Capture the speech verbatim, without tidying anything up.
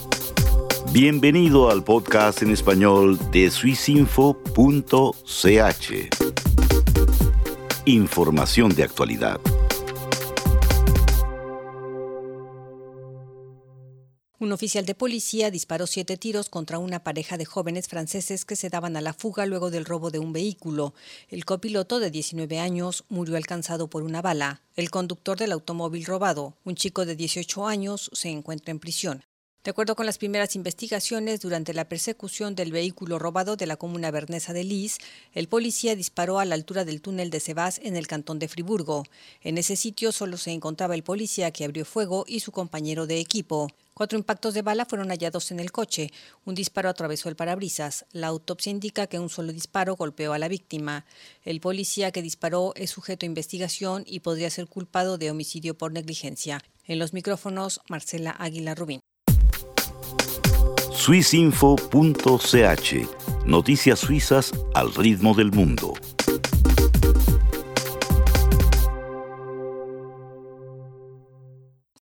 Bienvenido al podcast en español de swissinfo punto c h. Información de actualidad. Un oficial de policía disparó siete tiros contra una pareja de jóvenes franceses que se daban a la fuga luego del robo de un vehículo. El copiloto, de diecinueve años, murió alcanzado por una bala. El conductor del automóvil robado, un chico de dieciocho años, se encuentra en prisión. De acuerdo con las primeras investigaciones, durante la persecución del vehículo robado de la comuna bernesa de Lis, el policía disparó a la altura del túnel de Sebas en el cantón de Friburgo. En ese sitio solo se encontraba el policía que abrió fuego y su compañero de equipo. Cuatro impactos de bala fueron hallados en el coche. Un disparo atravesó el parabrisas. La autopsia indica que un solo disparo golpeó a la víctima. El policía que disparó es sujeto a investigación y podría ser culpado de homicidio por negligencia. En los micrófonos, Marcela Águila Rubín. swissinfo punto c h. Noticias suizas al ritmo del mundo.